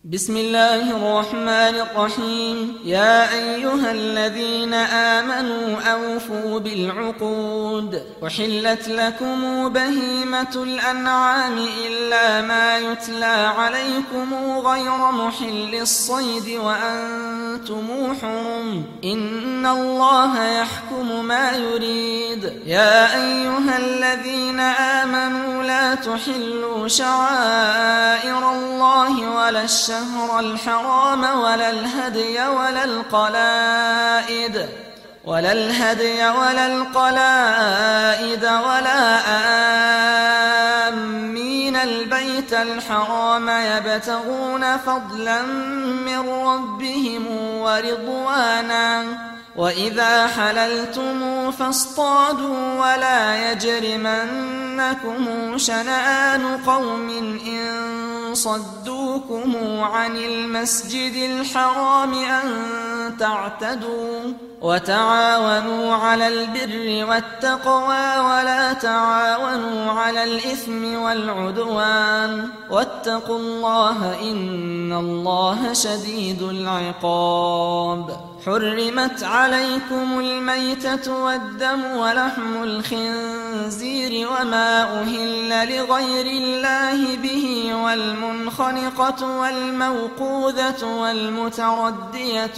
بسم الله الرحمن الرحيم. يا أيها الذين آمنوا أوفوا بالعقود. أحلت لكم بهيمة الأنعام إلا ما يتلى عليكم غير محل الصيد وأنتم حرم. إن الله يحكم ما يريد. يا أيها الذين آمنوا لا تحلوا شعائر الله ولا الشهر الحرام ولا الهدي ولا القلائد ولا آمين البيت الحرام يبتغون فضلا من ربهم ورضوانا. وإذا حللتم فاصطادوا ولا يجرمنكم شنآن قوم إن صدوكم عن المسجد الحرام أن تعتدوا. وتعاونوا على البر والتقوى ولا تعاونوا على الإثم والعدوان. واتقوا الله إن الله شديد العقاب. حرمت عليكم الميتة والدم ولحم الخنزير وما أهل لغير الله به والمنخنقة والموقوذة والمتردية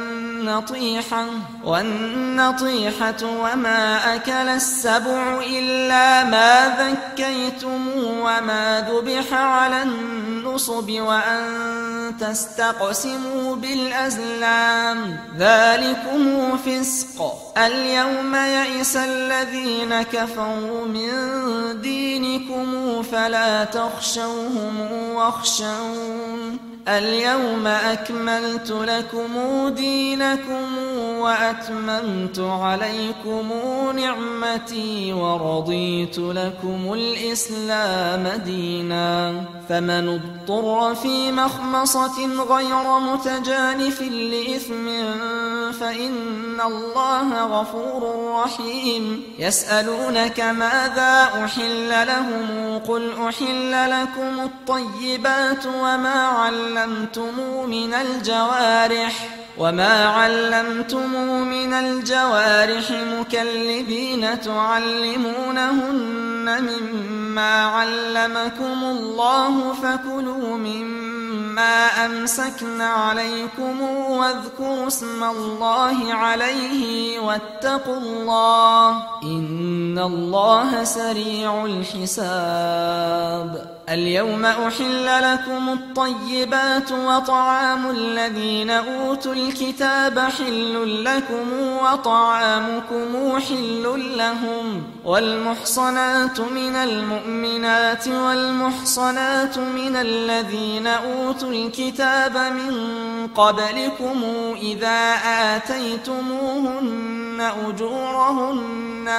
والنطيحة وما أكل السبع إلا ما ذكيتم وما ذبح على النصب وأن تستقسموا بالأزلام ذلكم فسق. اليوم يئس الذين كفروا من دينكم فلا تخشوهم واخشون. اليوم أكملت لكم دينكم وأتممت عليكم نعمتي ورضيت لكم الإسلام دينا. فمن اضطر في مخمصة غير متجانف لإثم فإن الله غفور رحيم. يسألونك ماذا أحل لهم قل أحل لكم الطيبات وما علمتم من الجوارح مكلبين تعلمونهن مما علمكم الله فكلوا مما أمسكن عليكم واذكروا اسم الله عليه واتقوا الله إن الله سريع الحساب. اليوم أحل لكم الطيبات وطعام الذين أوتوا الكتاب حل لكم وطعامكم حل لهم. والمحصنات من المؤمنات والمحصنات من الذين أوتوا الكتاب من قبلكم إذا آتيتموهن أجورهن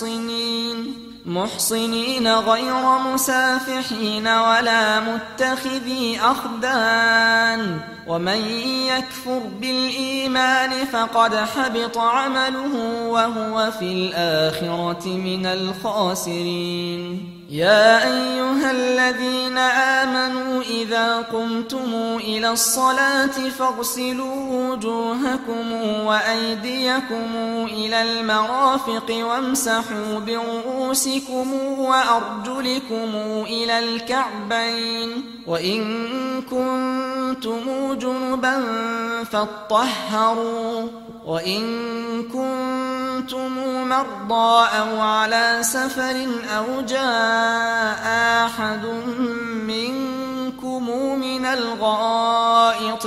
محصنين غير مسافحين ولا متخذي أخدان. ومن يكفر بالإيمان فقد حبط عمله وهو في الآخرة من الخاسرين. يا أيها الذين آمنوا إذا قمتم إلى الصلاة فاغسلوا وجوهكم وأيديكم إلى المرافق وامسحوا برؤوسكم وأرجلكم إلى الكعبين. وإن كنتم جنبا فاطهروا. وإن كنتم مرضى أو على سفر أو جاء أحد منكم من الغائط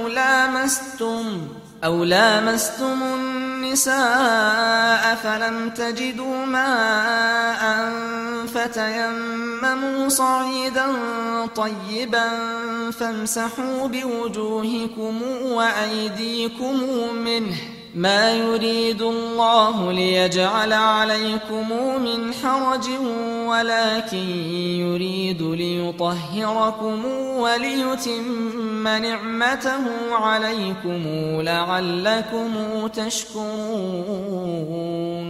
أو لامستم النساء فلم تجدوا ماء فتيمموا صعيدا طيبا فامسحوا بوجوهكم وأيديكم منه ما يريد الله ليجعل عليكم من حرج ولكن يريد ليطهركم وليتم نعمته عليكم لعلكم تشكرون.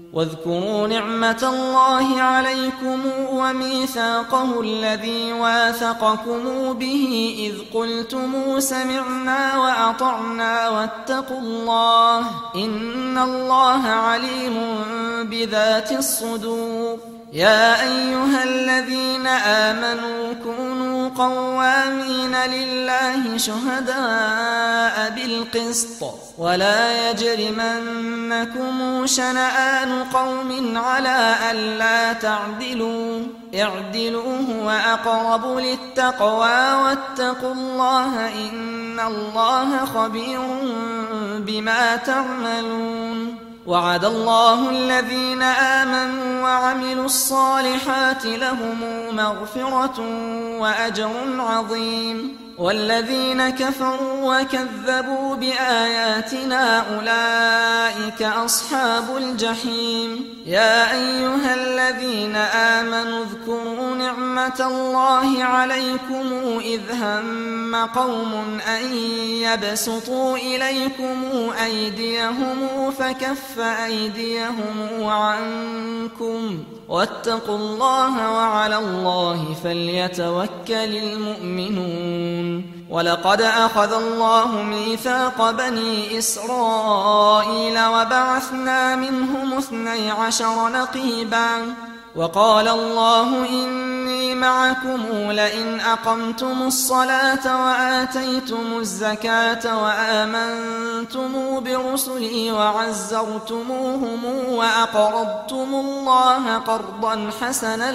واذكروا نعمة الله عليكم وميثاقه الذي واثقكم به إذ قلتم سمعنا وأطعنا واتقوا الله إن الله عليم بذات الصدور. يا أيها الذين آمنوا كونوا قوامين لله شهداء بالقسط ولا يجرمنكم شنآن قوم على ألا تعدلوا اعدلوا هو أقرب للتقوى واتقوا الله إن الله خبير بما تعملون. وعد الله الذين آمنوا وعملوا الصالحات لهم مغفرة وأجر عظيم والذين كفروا وكذبوا بآياتنا أولئك أصحاب الجحيم. يا أيها الذين آمنوا اذكروا نعمة الله عليكم إذ هم قوم أن يبسطوا إليكم أيديهم فكف أيديهم عنكم واتقوا الله وعلى الله فليتوكل المؤمنون. ولقد أخذ الله ميثاق بني إسرائيل وبعثنا منهم 12 نقيبا وقال الله إني معكم لئن أقمتم الصلاة وآتيتم الزكاة وآمنتم برسلي وعزرتموهم وأقرضتم الله قرضا حسنا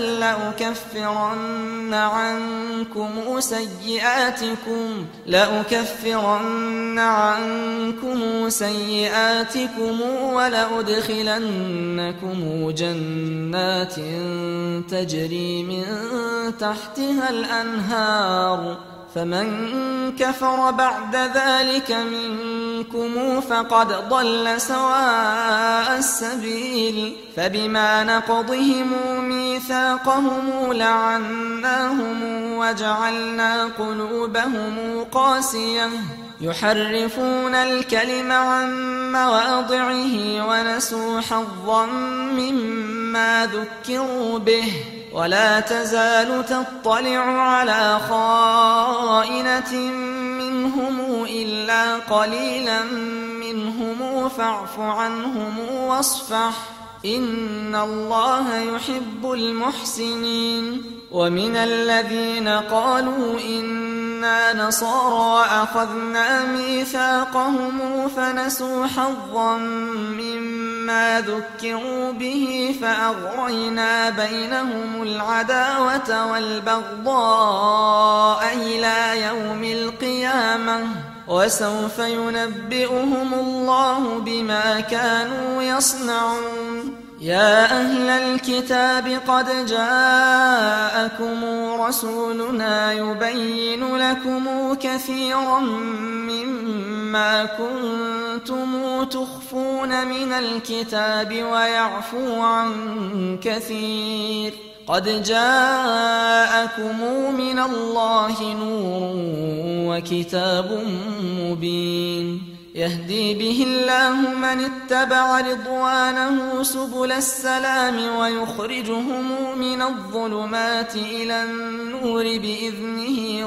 لأكفرن عنكم سيئاتكم ولأدخلنكم جنات تجري من تحتها الأنهار فمن كفر بعد ذلك منكم فقد ضل سواء السبيل. فبما نقضهم ميثاقهم لعناهم وجعلنا قلوبهم قاسية يحرفون الكلم عن مواضعه ونسوا حظا مما ذكروا به ولا تزال تطلع على خائنة منهم إلا قليلا منهم فاعف عنهم واصفح إن الله يحب المحسنين. ومن الذين قالوا إنا نصارى أخذنا ميثاقهم فنسوا حظا مما ذكروا به فأغرينا بينهم العداوة والبغضاء إلى يوم القيامة وسوف ينبئهم الله بما كانوا يصنعون. يا أهل الكتاب قد جاءكم رسولنا يبين لكم كثيرا مما كنتم تخفون من الكتاب ويعفو عن كثير قد جاءكم من الله نور وكتاب مبين يهدي به الله من اتبع رضوانه سبل السلام ويخرجهم من الظلمات إلى النور بإذنه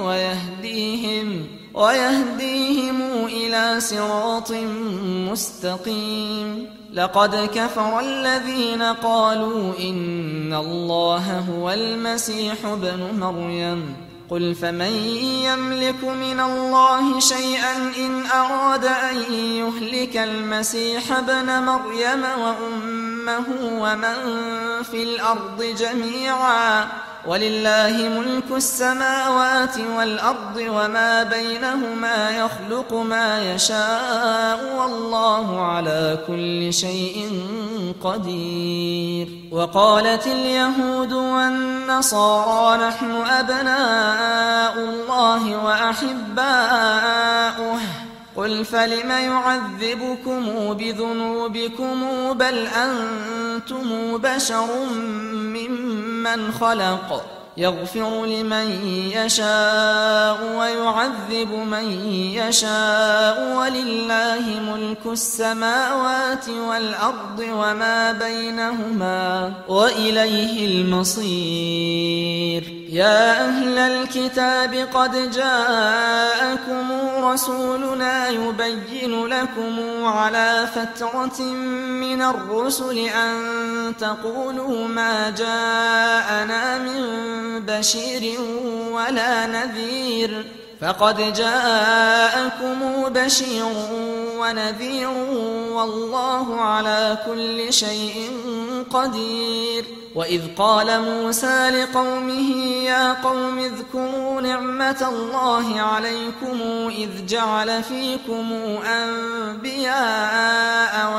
ويهديهم إلى صراط مستقيم. لقد كفر الذين قالوا إن الله هو المسيح ابن مريم قل فمن يملك من الله شيئا إن أراد أن يهلك المسيح ابن مريم وأمه ومن في الأرض جميعا ولله ملك السماوات والأرض وما بينهما يخلق ما يشاء والله على كل شيء قدير. وقالت اليهود والنصارى نحن أبناء الله وأحباؤه قل فلم يعذبكم بذنوبكم بل أنتم بشر ممن خلق يغفر لمن يشاء ويعذب من يشاء ولله ملك السماوات والأرض وما بينهما وإليه المصير. يا أهل الكتاب قد جاءكم رسولنا يبين لكم على فترة من الرسل أن تقولوا ما جاءنا من بشير ولا نذير، فقد جاءكم بشير ونذير والله على كل شيء قدير. وإذ قال موسى لقومه يا قوم اذكروا نعمة الله عليكم إذ جعل فيكم أنبياء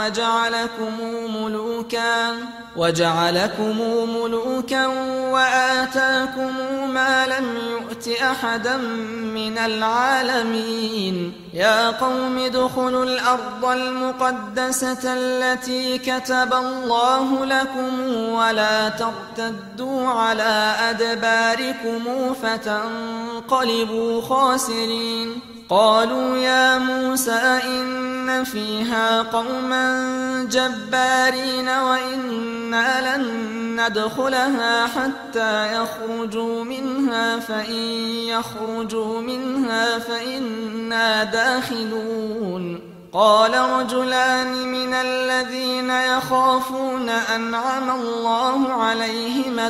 وجعلكم ملوكا وآتاكم ما لم يؤت أحدا من العالمين. يا قوم ادخلوا الأرض المقدسة التي كتب الله لكم ولا ترتدوا على أدباركم فتنقلبوا خاسرين. قالوا يا موسى إن فيها قوما جبارين وإنا لن ندخلها حتى يخرجوا منها فإن يخرجوا منها فإنا داخلون. قال رجلان من الذين يخافون أنعم الله عليهم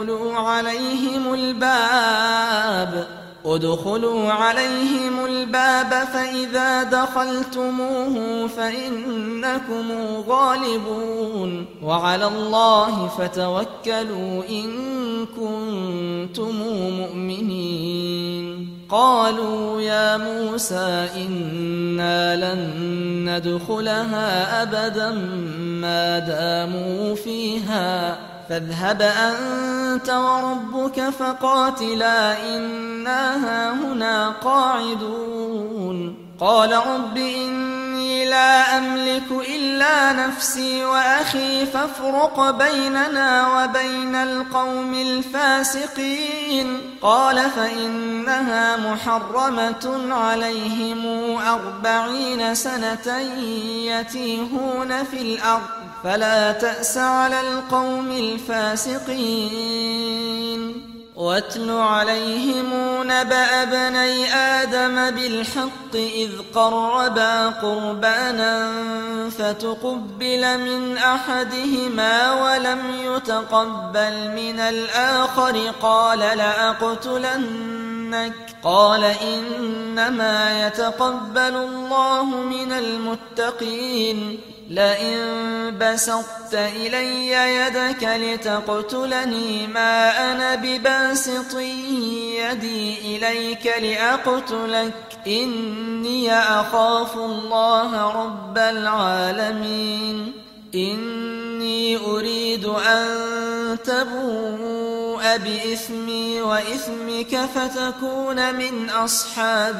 ادخلوا عليهم الباب فإذا دخلتموه فإنكم غالبون وعلى الله فتوكلوا إن كنتم مؤمنين. قالوا يا موسى إنا لن ندخلها أبدا ما داموا فيها فاذهب أنت وربك فقاتلا إنا هاهنا قاعدون. قال رب إني لا أملك إلا نفسي وأخي فافرق بيننا وبين القوم الفاسقين. قال فإنها محرمة عليهم 40 سنة يتيهون في الأرض فلا تأس على القوم الفاسقين. واتل عليهم نبأ ابني آدم بالحق إذ قربا قربانا فتقبل من أحدهما ولم يتقبل من الآخر قال لأقتلنك. قال إنما يتقبل الله من المتقين. لئن بسطت إلي يدك لتقتلني ما أنا بباسط يدي إليك لأقتلك إني أخاف الله رب العالمين. إني أريد أن تبوء بإثمي وإثمك فتكون من أصحاب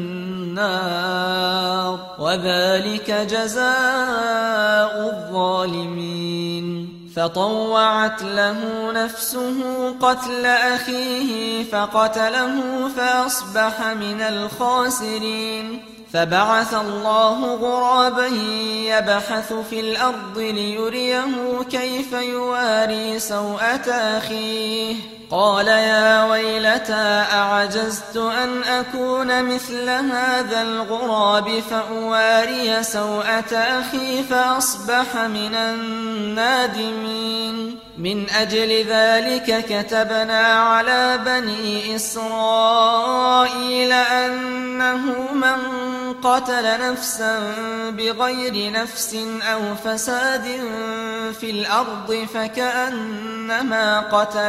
النار وذلك جزاء الظالمين. فطوعت له نفسه قتل أخيه فقتله فأصبح من الخاسرين. فبعث الله غرابا يبحث في الأرض ليريه كيف يواري سوءة أخيه. قال يا ويلتى أعجزت أن أكون مثل هذا الغراب فأواري سوءة أخي فأصبح من النادمين. من أجل ذلك كتبنا على بني إسرائيل أنه من قتل نفسا بغير نفس أو فساد في الأرض فكأنما قتل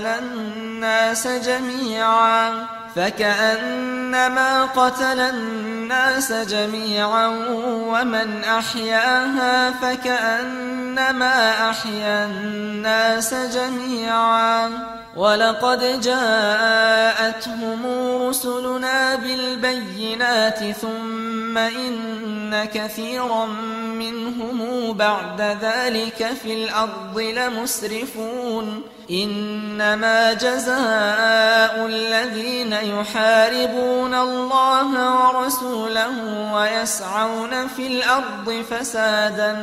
الناس جميعا ومن أحياها فكأنما أحيا الناس جميعا ولقد جاءتهم رسلنا بالبينات ثم إن كثيرا منهم بعد ذلك في الأرض لمسرفون إنما جزاء الذين يحاربون الله ورسوله ويسعون في الأرض فسادا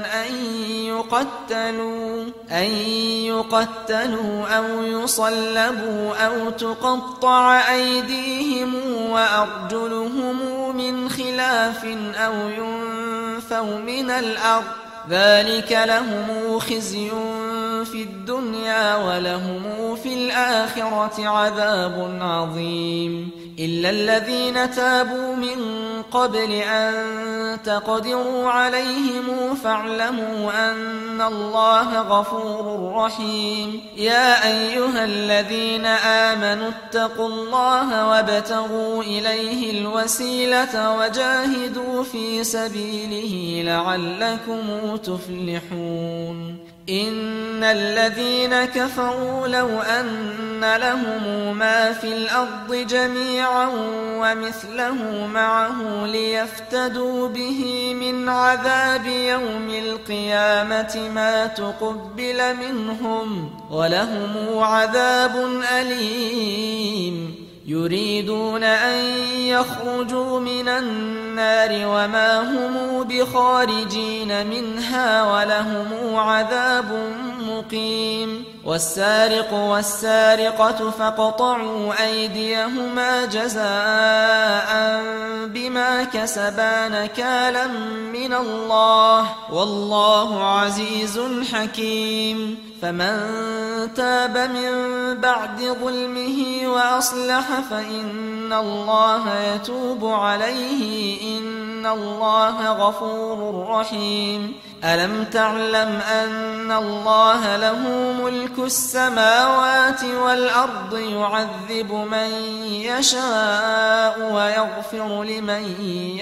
أن يقتلوا أو يصلبوا أو تقطع أيديهم وأرجلهم من خلاف أو ينفوا من الأرض ذلك لهم خزي في الدنيا ولهم في الآخرة عذاب عظيم إلا الذين تابوا من قبل أن تقدروا عليهم فاعلموا أن الله غفور رحيم يا أيها الذين آمنوا اتقوا الله وابتغوا إليه الوسيلة وجاهدوا في سبيله لعلكم تفلحون إن الذين كفروا لو أن لهم ما في الأرض جميعا ومثله معه ليفتدوا به من عذاب يوم القيامة ما تقبل منهم ولهم عذاب أليم يريدون أن يخرجوا من النار وما هم بخارجين منها ولهم عذاب مقيم والسارق والسارقة فاقطعوا أيديهما جزاء بما كسبا نكالا من الله والله عزيز حكيم فمن تاب من بعد ظلمه وأصلح فإن الله يتوب عليه إن الله غفور رحيم ألم تعلم أن الله له ملك السماوات والأرض يعذب من يشاء ويغفر لمن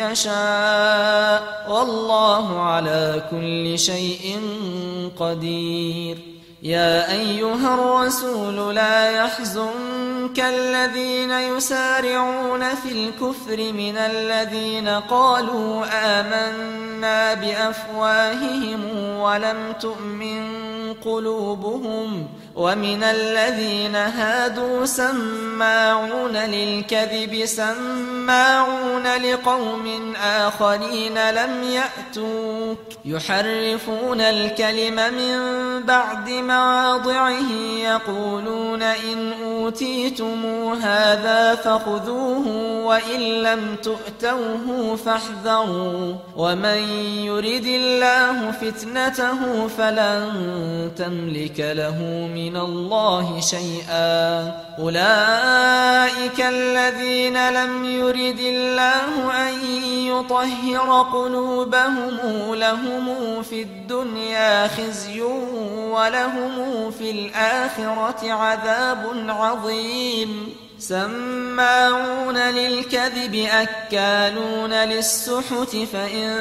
يشاء والله على كل شيء قدير يا أيها الرسول لا يحزنك الذين يسارعون في الكفر من الذين قالوا آمنا بأفواههم ولم تؤمن قلوبهم ومن الذين هادوا سماعون للكذب سماعون لقوم آخرين لم يأتوك يحرفون الكلم من بعد مواضعه يقولون إن أوتيتم هذا فخذوه وإن لم تؤتوه فاحذروا ومن يرد الله فتنته فلن تملك له من الله شيئا أولئك الذين لم يرد الله أن يطهر قلوبهم لهم في الدنيا خزي ولهم في الآخرة عذاب عظيم سماعون للكذب أكالون للسحت فإن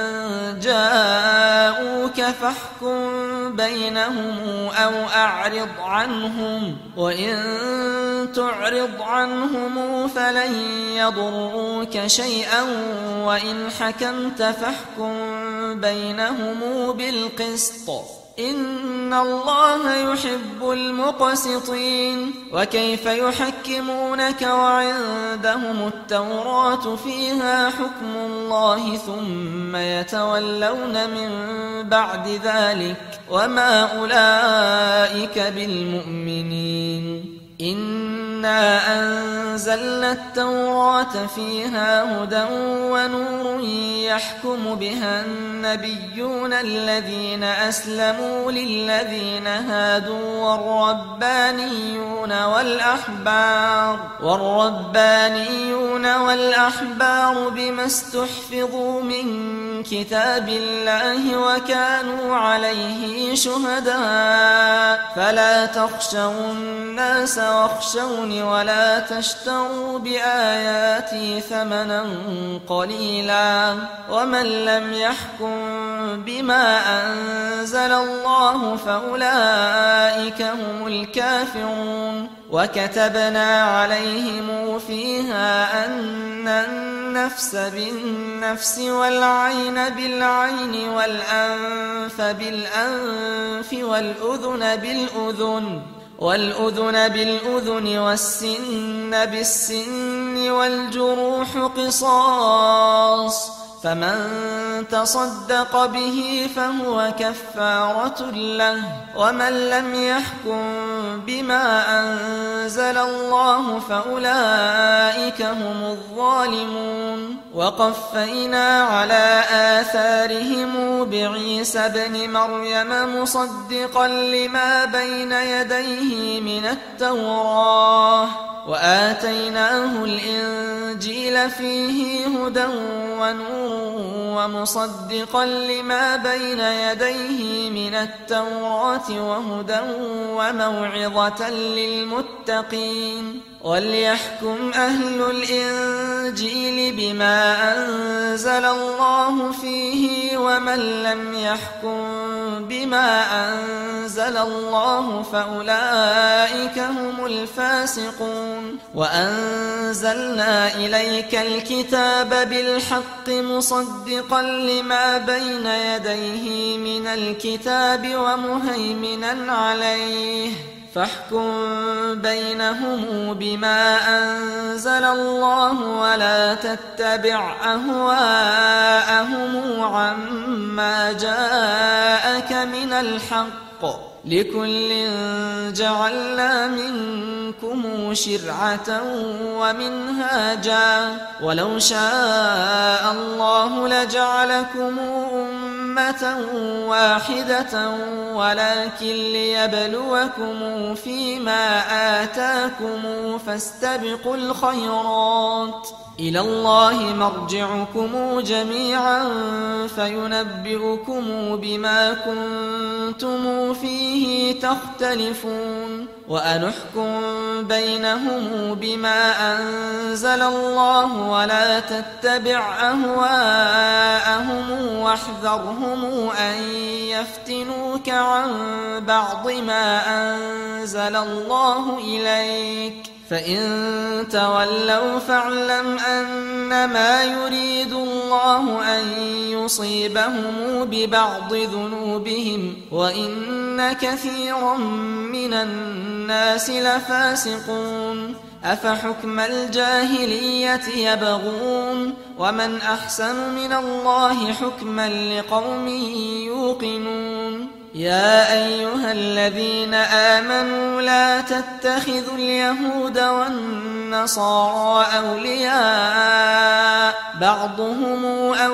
جاءوك فاحكم بينهم أو أعرض عنهم وإن تعرض عنهم فلن يضروك شيئا وإن حكمت فاحكم بينهم بالقسط إن الله يحب المقسطين وكيف يحكمونك وعندهم التوراة فيها حكم الله ثم يتولون من بعد ذلك وما أولئك بالمؤمنين إنا أنزلنا التوراة فيها هدى ونور يحكم بها النبيون الذين أسلموا للذين هادوا والربانيون والأحبار بما استحفظوا من كتاب الله وكانوا عليه شهداء فلا تخشوا الناس واخشوني ولا تشتروا بآياتي ثمنا قليلا ومن لم يحكم بما أنزل الله فأولئك هم الكافرون وكتبنا عليهم فيها أن النفس بالنفس والعين بالعين والأنف بالأنف والأذن بالأذن والسن بالسن والجروح قصاص، فمن تصدق به فهو كفارة له، ومن لم يحكم بما أنزل الله فأولئك هم الظالمون. وقفينا على آثارهم بعيسى ابن مريم مصدقا لما بين يديه من التوراة، وآتيناه الإنجيل فيه هدى ونور ومصدقا لما بين يديه من التوراة وهدى وموعظة للمتقين. وليحكم أهل الإنجيل بما أنزل الله فيه، ومن لم يحكم بما أنزل الله فأولئك هم الفاسقون. وأنزلنا إليك الكتاب بالحق مصدقا لما بين يديه من الكتاب ومهيمنا عليه، فاحكم بينهم بما أنزل الله ولا تتبع أهواءهم عما جاءك من الحق، لكل جعلنا منكم شرعة ومنهاجا، ولو شاء الله لجعلكم أمة واحدة ولكن ليبلوكم فيما آتاكم فاستبقوا الخيرات، إلى الله مرجعكم جميعا فينبئكم بما كنتم فيه تختلفون. وأنحكم بينهم بما أنزل الله ولا تتبع أهواءهم واحذرهم أن يفتنوك عن بعض ما أنزل الله إليك، فإن تولوا فاعلم أنما يريد الله أن يصيبهم ببعض ذنوبهم وإن كثيرا من الناس لفاسقون. أفحكم الجاهلية يبغون ومن أحسن من الله حكما لقوم يوقنون. يا أيها الذين آمنوا لا تتخذوا اليهود والنصارى أولياء بعضهم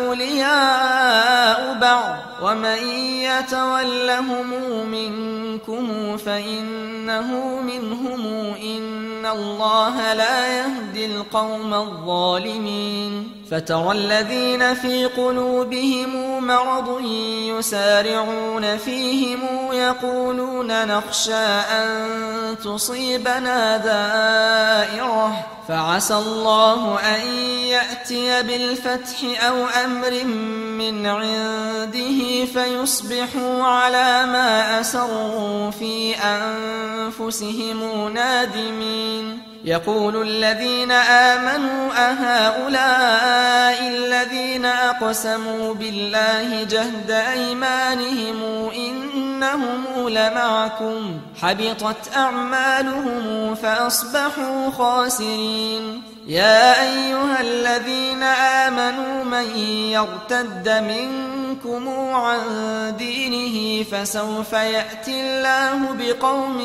أولياء بعض ومن يتولهم منكم فإنه منهم إن الله لا يهدي القوم الظالمين. فترى الذين في قلوبهم مرض يسارعون فيهم يقولون نخشى أن تصيبنا دائرة فعسى الله أن يأتي بالفتح أو أمر من عنده فيصبحوا على ما أسروا في أنفسهم نادمين. يقول الذين آمنوا أهؤلاء الذين أقسموا بالله جهد أيمانهم إنهم لمعكم حبطت أعمالهم فأصبحوا خاسرين. يا أيها الذين آمنوا من يرتد منكم عن دينه فسوف يأتي الله بقوم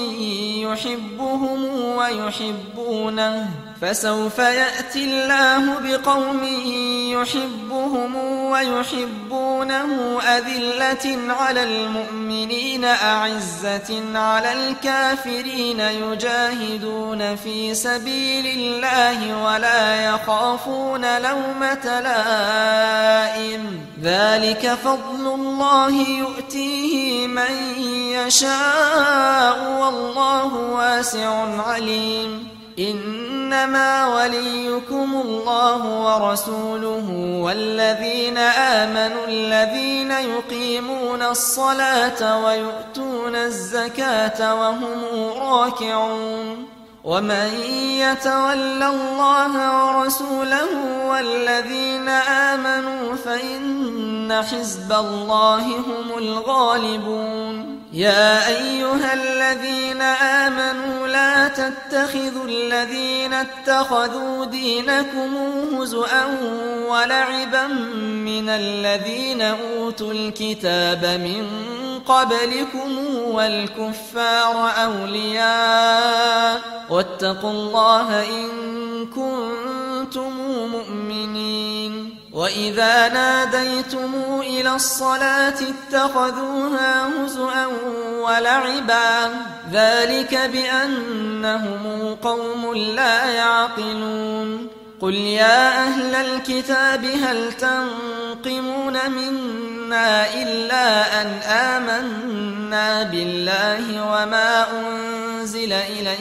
يحبهم ويحبونه أذلة على المؤمنين أعزة على الكافرين يجاهدون في سبيل الله ولا يخافون لومة لائم. ذلك فضل الله يؤتيه من يشاء والله واسع عليم. إنما وليكم الله ورسوله والذين آمنوا الذين يقيمون الصلاة ويؤتون الزكاة وهم راكعون. ومن يتول الله ورسوله والذين آمنوا فإن حزب الله هم الغالبون. يا أيها الذين آمنوا لا تتخذوا الذين اتخذوا دينكم هزؤا ولعبا من الذين أوتوا الكتاب من قبلكم والكفار أولياء واتقوا الله إن كنتم مؤمنين. وإذا ناديتم إلى الصلاة اتخذوها هزؤا ولعبا ذلك بأنهم قوم لا يعقلون. قل يا أهل الكتاب هل تنقمون منا إلا أن آمنا بالله وما أنزل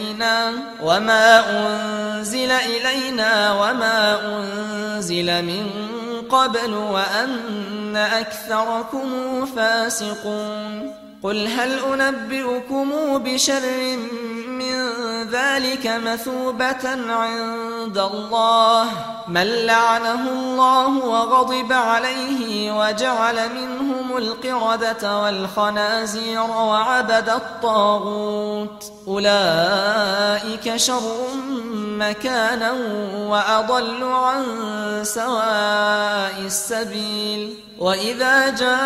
إلينا وما أنزل من قبل وأن أكثركم فاسقون. قل هل أنبئكم بشر من ذلك مثوبة عند الله من لعنه الله وغضب عليه وجعل منهم القردة والخنازير وعبد الطاغوت أولئك شر مكانا وأضل عن سواء السبيل. وإذا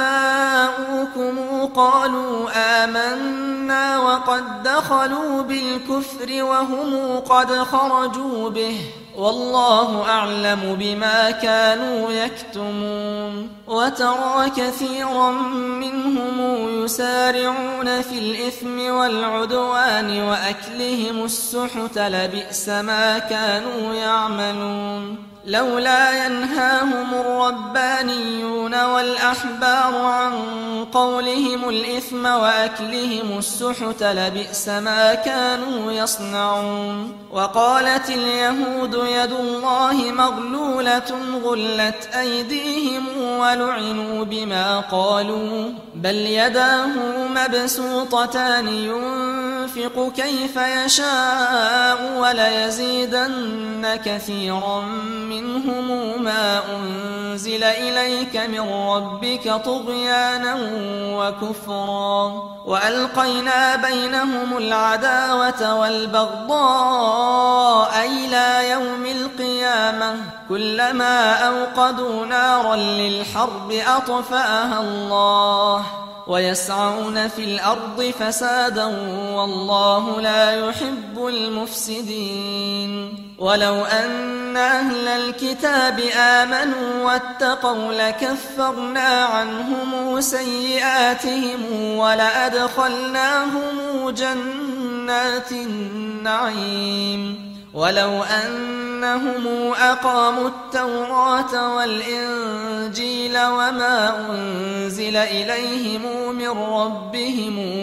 جاءوكم قالوا آمنا وقد دخلوا بالكفر وهم قد خرجوا به والله أعلم بما كانوا يكتمون. وترى كثيرا منهم يسارعون في الإثم والعدوان وأكلهم السحت لبئس ما كانوا يعملون. لولا ينهاهم الربانيون والأحبار عن قولهم الإثم وأكلهم السحت لبئس ما كانوا يصنعون. وقالت اليهود يد الله مغلولة غلت أيديهم ولعنوا بما قالوا بل يداه مبسوطتان ينفق كيف يشاء وليزيدن كثيرا منهم ما أنزل إليك من ربك طغيانا وكفرا وألقينا بينهم العداوة والبغضاء إلى يوم القيامة كلما أوقدوا نارا للحرب أطفأها الله ويسعون في الأرض فسادا والله لا يحب المفسدين. ولو أن أهل الكتاب آمنوا واتقوا لكفرنا عنهم سيئاتهم ولأدخلناهم جنات النعيم. ولو أنهم أقاموا التوراة والإنجيل وما أنزل إليهم من ربهم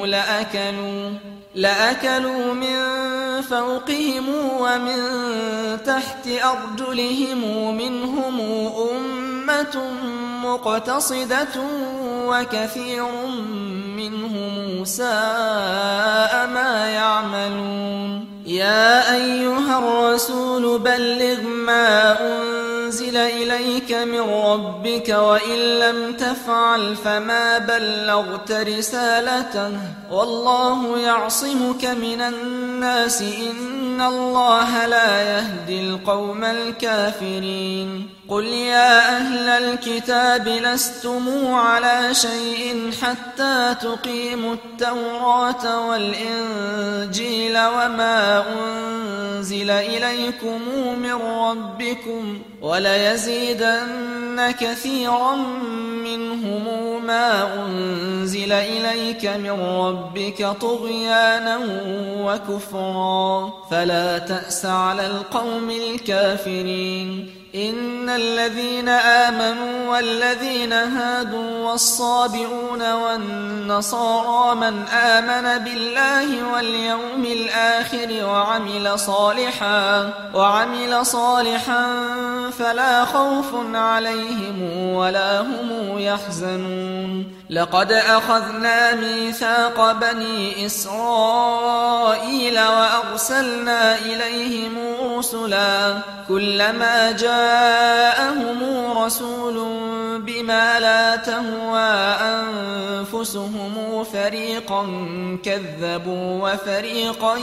لأكلوا من فوقهم ومن تحت أرجلهم منهم أمة مقتصدة وكثير منهم ساء ما يعملون. يا أيها الرسول بلغ ما أنزل إليك من ربك وإن لم تفعل فما بلغت رسالته والله يعصمك من الناس إن الله لا يهدي القوم الكافرين. قل يا أهل الكتاب لستم على شيء حتى تقيموا التوراة والإنجيل وما أنزل إليكم من ربكم وليزيدن كثيرا منهم ما أنزل إليك من ربك طغيانا وكفرا فلا تأس على القوم الكافرين. إن الذين آمنوا والذين هادوا والصابئون والنصارى من آمن بالله واليوم الآخر وعمل صالحا فلا خوف عليهم ولا هم يحزنون لقد أخذنا ميثاق بني إسرائيل وأرسلنا إليهم رسلا كلما جاءهم رسول بما لا تهوى أنفسهم فريقا كذبوا وفريقا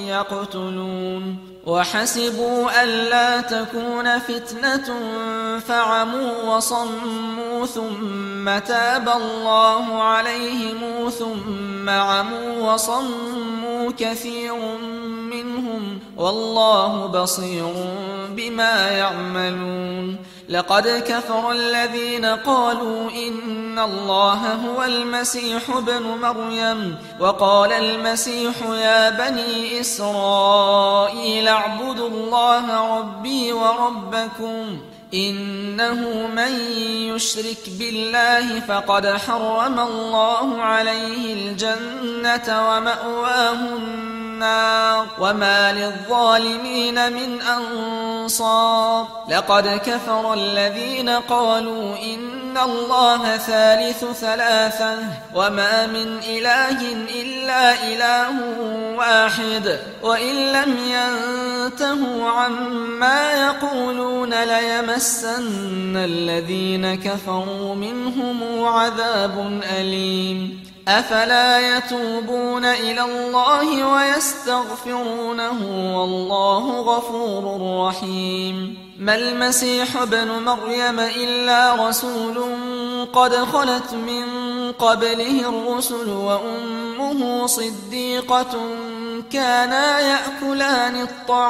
يقتلون وحسبوا ألا تكون فتنة فعموا وصموا ثم تاب الله عليهم ثم عموا وصموا كثير منهم والله بصير بما يعملون لقد كفر الذين قالوا إن الله هو المسيح ابن مريم وقال المسيح يا بني إسرائيل اعبدوا الله ربي وربكم إنه من يشرك بالله فقد حرم الله عليه الجنة ومأواه النار وما للظالمين من أنصار لقد كفر الذين قالوا إن الله ثالث ثلاثة وما من إله إلا إله واحد وإن لم ينتهوا عما يقولون ليمسن الذين كفروا منهم عذاب أليم أفلا يتوبون إلى الله ويستغفرونه والله غفور رحيم ما المسيح ابن مريم إلا رسول قد خلت من قبله الرسل وأمه صديقة كانا يأكلان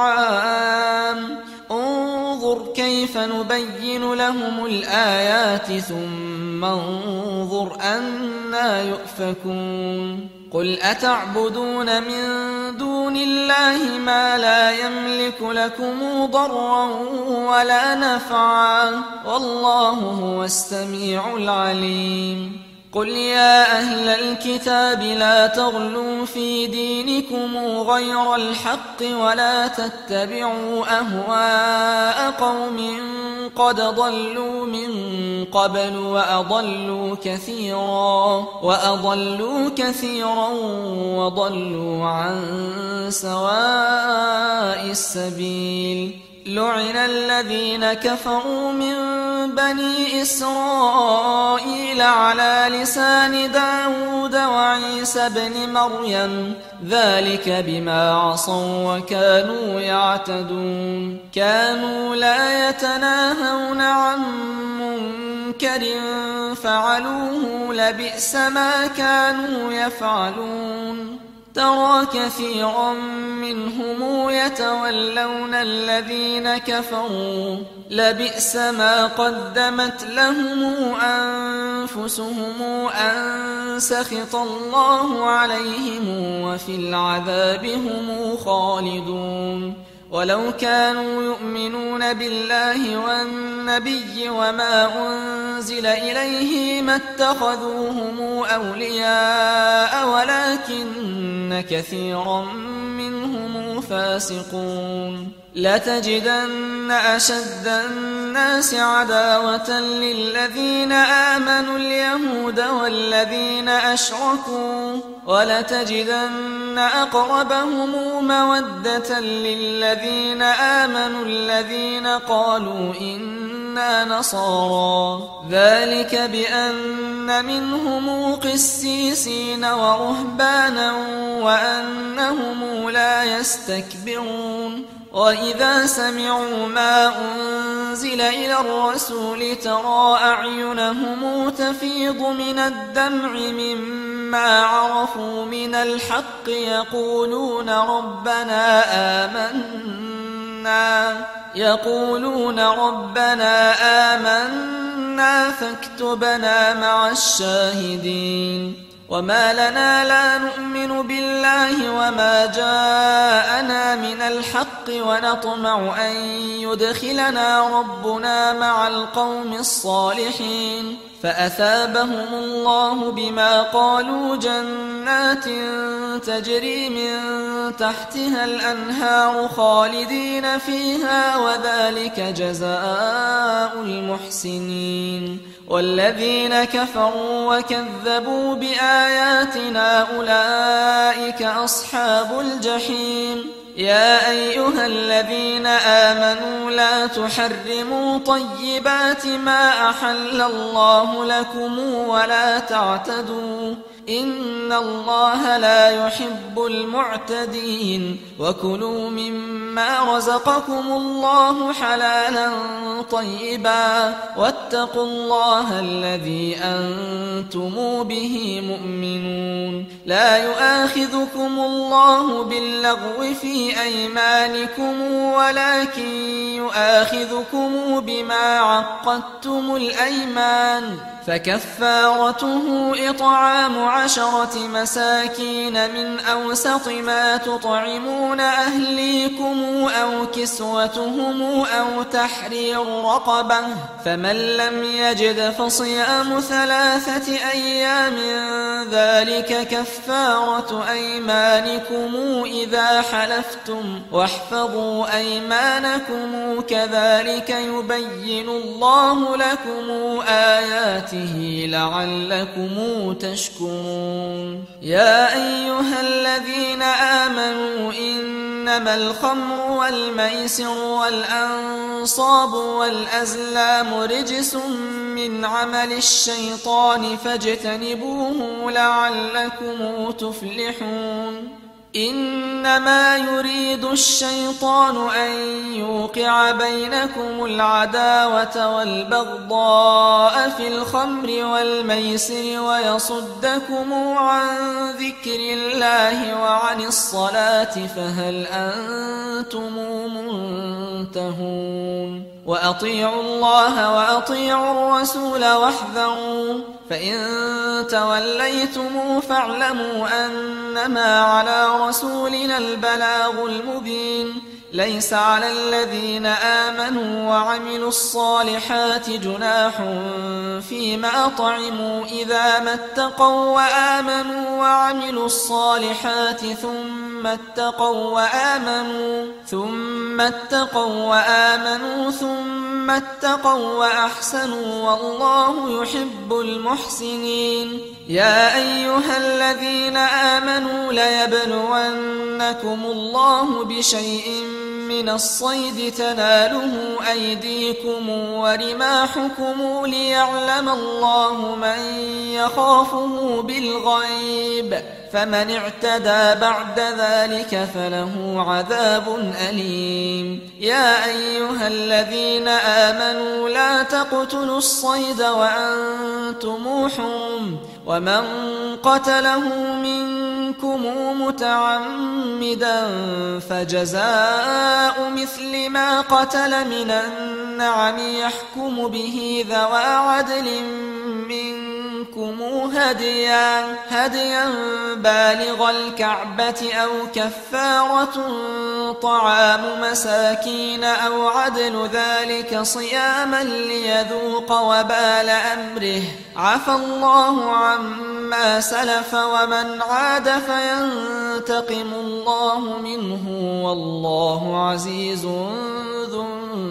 الطعام انظر كيف نبين لهم الآيات ثم انظر أنى يؤفكون قل أتعبدون من دون الله ما لا يملك لكم ضرا ولا نفعا والله هو السميع العليم قل يا أهل الكتاب لا تغلوا في دينكم غير الحق ولا تتبعوا أهواء قوم قد ضلوا من قبل وأضلوا كثيرا وضلوا عن سواء السبيل لعن الذين كفروا من بني إسرائيل على لسان داود وعيسى بن مريم ذلك بما عصوا وكانوا يعتدون كانوا لا يتناهون عن منكر فعلوه لبئس ما كانوا يفعلون ترى كثيرا منهم يتولون الذين كفروا لبئس ما قدمت لهم أنفسهم أن سخط الله عليهم وفي العذاب هم خالدون ولو كانوا يؤمنون بالله والنبي وما أنزل إليه ما اتخذوهم أولياء ولكن كثيرا منهم فاسقون لتجدن أشد الناس عداوة للذين آمنوا اليهود والذين أشركوا ولتجدن أقربهم مودة للذين آمنوا الذين قالوا إنا نصارى ذلك بأن منهم قسيسين ورهبانا وأنهم لا يستكبرون وإذا سمعوا ما أنزل إلى الرسول ترى أعينهم تفيض من الدمع مما عرفوا من الحق يقولون ربنا آمنا فاكتبنا مع الشاهدين وما لنا لا نؤمن بالله وما جاءنا من الحق ونطمع أن يدخلنا ربنا مع القوم الصالحين فأثابهم الله بما قالوا جنات تجري من تحتها الأنهار خالدين فيها وذلك جزاء المحسنين والذين كفروا وكذبوا بآياتنا أولئك أصحاب الجحيم يا أيها الذين آمنوا لا تحرموا طيبات ما أحل الله لكم ولا تعتدوا إن الله لا يحب المعتدين وكلوا مما رزقكم الله حلالا طيبا واتقوا الله الذي أنتم به مؤمنون لا يؤاخذكم الله باللغو في أيمانكم ولكن يؤاخذكم بما عقدتم الأيمان فكفارته إطعام 10 مساكين من أوسط ما تطعمون أهليكم أو كسوتهم أو تحرير رقبة فمن لم يجد فصيام 3 أيام ذلك كفارة أيمانكم إذا حلفتم واحفظوا أيمانكم كذلك يبين الله لكم آياته لعلكم تشكرون يا أيها الذين آمنوا إنما الخمر والميسر والأنصاب والأزلام رجس من عمل الشيطان فاجتنبوه لعلكم تفلحون إنما يريد الشيطان أن يوقع بينكم العداوة والبغضاء في الخمر والميسر ويصدكم عن ذكر الله وعن الصلاة فهل أنتم منتهون وأطيعوا الله وأطيعوا الرسول واحذروا فإن توليتم فاعلموا أنما على رسولنا البلاغ المبين ليس على الذين آمنوا وعملوا الصالحات جناح فيما طعموا إذا ما اتقوا وآمنوا وعملوا الصالحات ثم اتقوا وأحسنوا والله يحب المحسنين يا أيها الذين آمنوا ليبلونكم الله بشيء من الصيد تناله أيديكم ورماحكم ليعلم الله من يخافه بالغيب فمن اعتدى بعد ذلك فله عذاب أليم يا أيها الذين آمنوا لا تقتلوا الصيد وأنتم حرم ومن قتله منكم متعمدا فجزاء مثل ما قتل من النعم يحكم به ذوى عدل منكم هديا بالغ الكعبة أو كفارة طعام مساكين أو عدل ذلك صياما ليذوق وبال أمره عفى الله عما سلف ومن عاد فينتقم الله منه والله عزيز ذو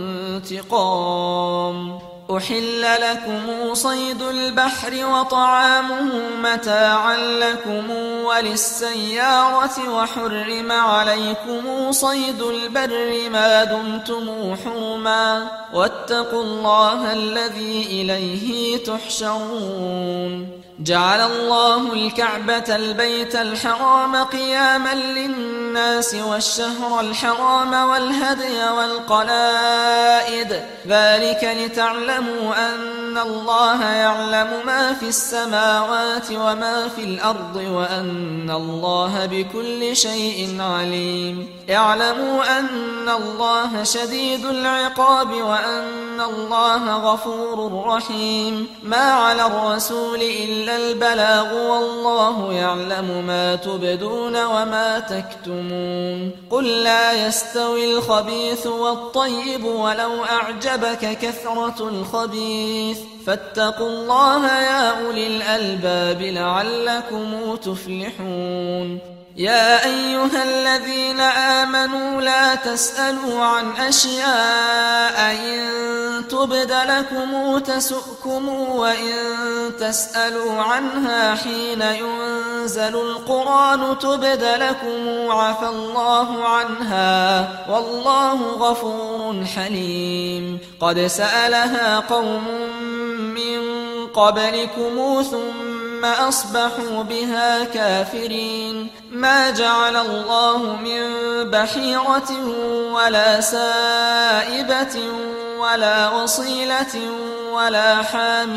انتقام أحل لكم صيد البحر وطعامه متاعا لكم وللسيارة وحرم عليكم صيد البر ما دمتم حرما واتقوا الله الذي إليه تحشرون جعل الله الكعبة البيت الحرام قياما للناس والشهر الحرام والهدي والقلائد ذلك لتعلموا أن الله يعلم ما في السماوات وما في الأرض وأن الله بكل شيء عليم اعلموا أن الله شديد العقاب وأن الله غفور رحيم ما على الرسول إلا إلا البلاغ والله يعلم ما تبدون وما تكتمون قل لا يستوي الخبيث والطيب ولو أعجبك كثرة الخبيث فاتقوا الله يا أولي الألباب لعلكم تفلحون يا أيها الذين آمنوا لا تسألوا عن أشياء إن تبد لكم تسؤكم وإن تسألوا عنها حين ينزل القرآن تبد لكم عفى الله عنها والله غفور حليم قد سألها قوم من قبلكم ثم أصبحوا بها كافرين ما جعل الله من بحيرة ولا سائبة ولا وصيلة ولا حام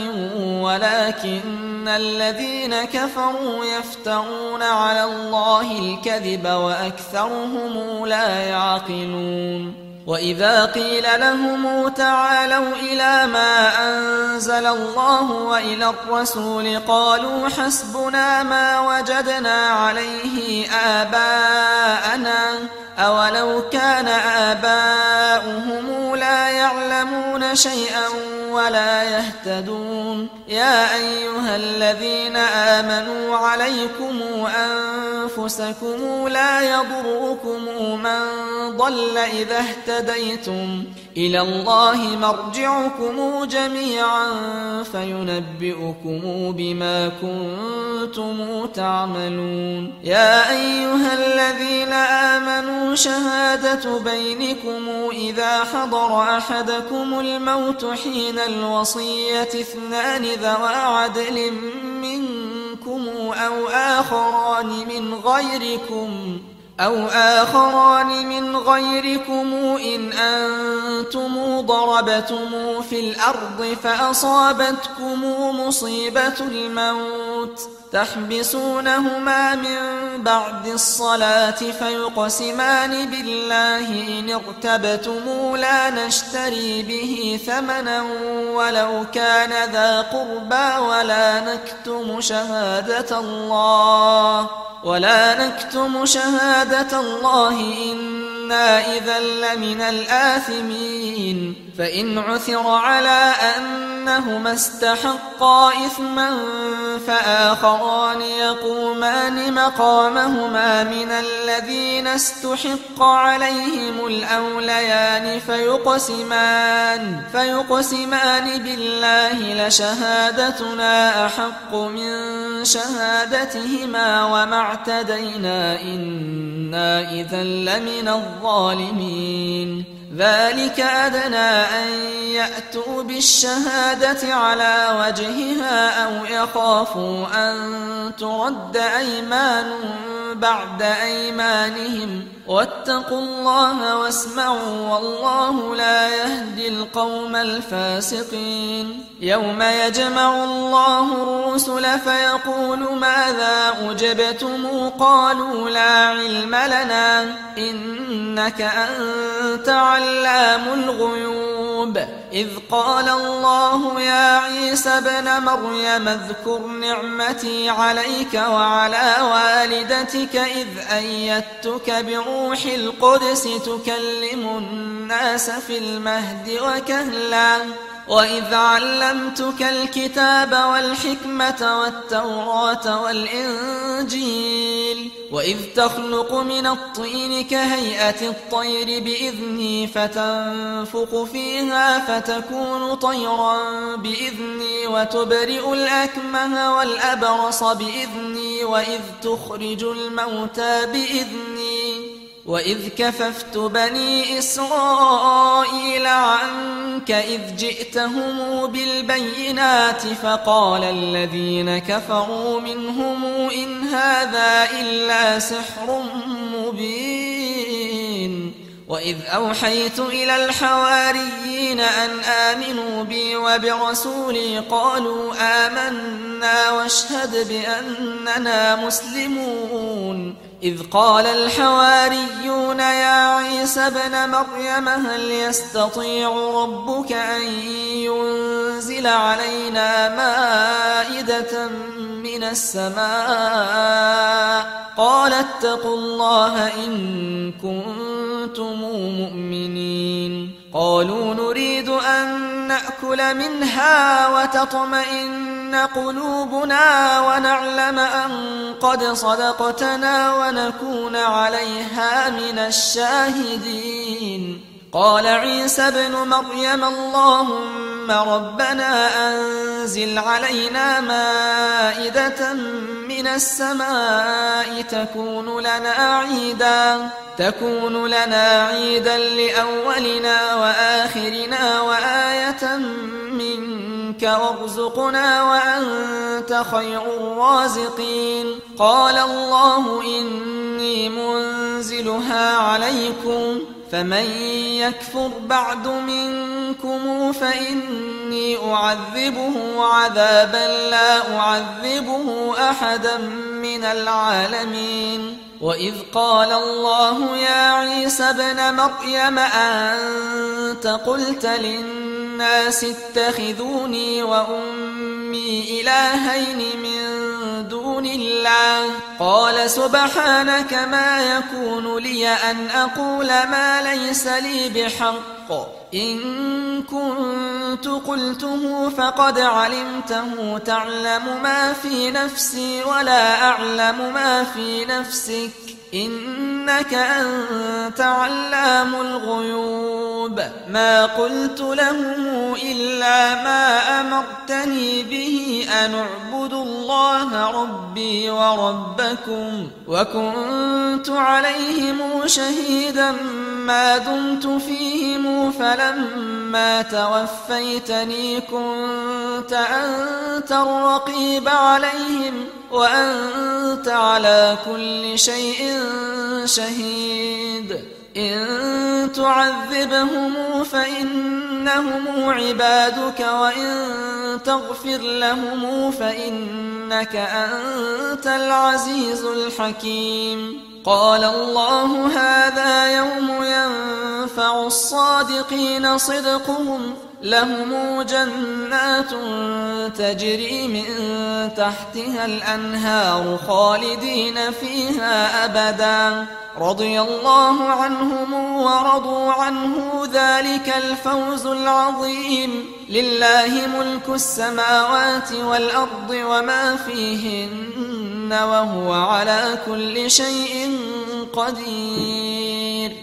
ولكن الذين كفروا يفترون على الله الكذب وأكثرهم لا يعقلون وإذا قيل لهم تعالوا إلى ما أنزل الله وإلى الرسول قالوا حسبنا ما وجدنا عليه آباءنا أولو كان آباؤهم لا يعلمون شيئا ولا يهتدون يا أيها الذين آمنوا عليكم أنفسكم لا يضركم من ضل إذا اهتديتم إلى الله مرجعكم جميعا فينبئكم بما كنتم تعملون يا أيها الذين آمنوا شهادة بينكم إذا حضر أحدكم الموت حين الوصية اثنان ذوى عدل منكم أو آخران من غيركم إن أنتم ضربتم في الأرض فأصابتكم مصيبة الموت تحبسونهما من بعد الصلاة فيقسمان بالله إن ارتبتم لا نشتري به ثمنا ولو كان ذا قربى ولا نكتم شهادة الله إنا إذا لمن الآثمين فإن عثر على أنهما استحقا إثما فآخران يقومان مقامهما من الذين استحق عليهم الأوليان فيقسمان بالله لشهادتنا أحق من شهادتهما وما اعتدينا إنا إذا لمن الظالمين ذلك أدنى أن يأتوا بالشهادة على وجهها أو يخافوا أن ترد أيمان بعد أيمانهم واتقوا الله واسمعوا والله لا يهدي القوم الفاسقين يوم يجمع الله الرسل فيقول ماذا أجبتم قالوا لا علم لنا إنك أنت علام الغيوب إذ قال الله يا عيسى ابن مريم اذكر نعمتي عليك وعلى والدتك إذ أيدتك بروح القدس تكلم الناس في المهد وكهلا وإذ علمتك الكتاب والحكمة والتوراة والإنجيل وإذ تخلق من الطين كهيئة الطير بإذني فتنفخ فيها فتكون طيرا بإذني وتبرئ الأكمه والأبرص بإذني وإذ تخرج الموتى بإذني وإذ كففت بني إسرائيل عنك إذ جئتهم بالبينات فقال الذين كفروا منهم إن هذا إلا سحر مبين وإذ أوحيت إلى الحواريين أن آمنوا بي وبرسولي قالوا آمنا واشهد بأننا مسلمون إذ قال الحواريون يا عيسى ابن مريم هل يستطيع ربك أن ينزل علينا مائدة من السماء قال اتقوا الله إن كنتم مؤمنين قالوا نريد أن نأكل منها وتطمئن قلوبنا ونعلم أن قد صدقتنا ونكون عليها من الشاهدين قال عيسى ابن مريم اللهم ربنا أنزل علينا مائدة من السماء تكون لنا عيدا لأولنا وآخرنا وآية منك وارزقنا وأنت خير الرازقين قال الله إني منزلها عليكم فمن يكفر بعد منكم فإني أعذبه عذابا لا أعذبه أحدا من العالمين وإذ قال الله يا عيسى ابن مريم أنت قلت للناس اتخذوني وأمي إلهين من دون الله قال سبحانك ما يكون لي أن أقول ما ليس لي بحق إن كنت قلته فقد علمته تعلم ما في نفسي ولا أعلم ما في نفسك إنك أنت علام الغيوب ما قلت لهم إلا ما أمرتني به أن اعبدوا الله ربي وربكم وكنت عليهم شهيدا ما دمت فيهم فلما توفيتني كنت أنت الرقيب عليهم وأنت على كل شيء شهيد إن تعذبهم فإنهم عبادك وإن تغفر لهم فإنك أنت العزيز الحكيم قال الله هذا يوم ينفع الصادقين صدقهم لهم جنات تجري من تحتها الأنهار خالدين فيها أبدا رضي الله عنهم ورضوا عنه ذلك الفوز العظيم لله ملك السماوات والأرض وما فيهن وهو على كل شيء قدير